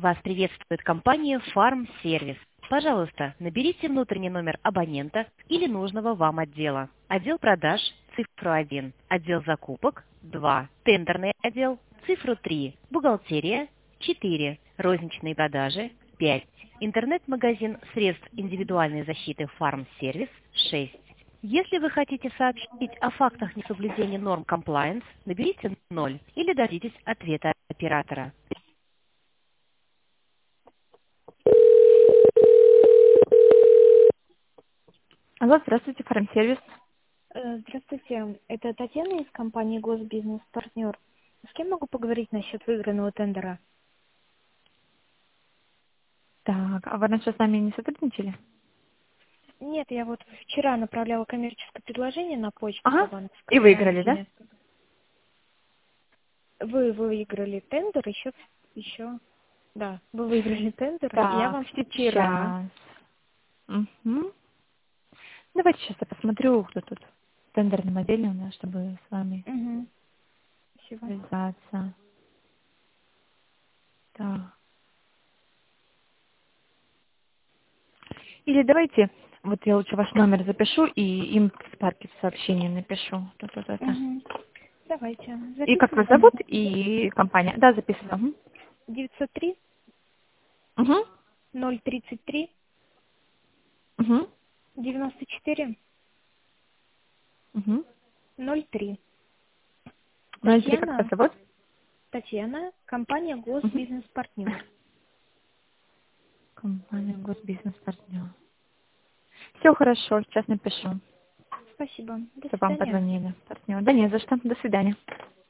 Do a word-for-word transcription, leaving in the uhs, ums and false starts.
Вас приветствует компания Farm Service. Пожалуйста, наберите внутренний номер абонента или нужного вам отдела. Отдел продаж – цифру один, отдел закупок – два, тендерный отдел – цифру три, бухгалтерия – четыре, розничные продажи – пять, интернет-магазин средств индивидуальной защиты Farm Service – шесть. Если вы хотите сообщить о фактах несоблюдения норм compliance, наберите ноль или дождитесь ответа оператора. Алло, здравствуйте, фармсервис. Э, Здравствуйте, это Татьяна из компании Госбизнес Партнер. С кем могу поговорить насчет выигранного тендера? Так, а вы раньше с нами не сотрудничали? Нет, я вот вчера направляла коммерческое предложение на почту по Ага, банковской и выиграли, да? гарантии. Вы выиграли тендер, еще, еще, да, вы выиграли тендер. Я Так, вам вчера. сейчас. Угу. Давайте сейчас я посмотрю, кто тут в тендерном отделе у нас, чтобы с вами Угу. Спасибо. связаться. Так. Или давайте, вот я лучше ваш номер запишу и им в спарке сообщение напишу. Тут, вот это. Угу. Давайте, И как вас записывайте. зовут, и компания. Да, записываю. девятьсот три Угу. ноль тридцать три Угу. девяносто четыре Угу. ноль три. Ну, если как вас Татьяна, зовут? Татьяна, компания Угу. Госбизнес Партнер. Компания Госбизнес-партнер. Все хорошо, сейчас напишу, Спасибо. До чтобы вам свидания. позвонили. Партнер. Да не за что. До свидания.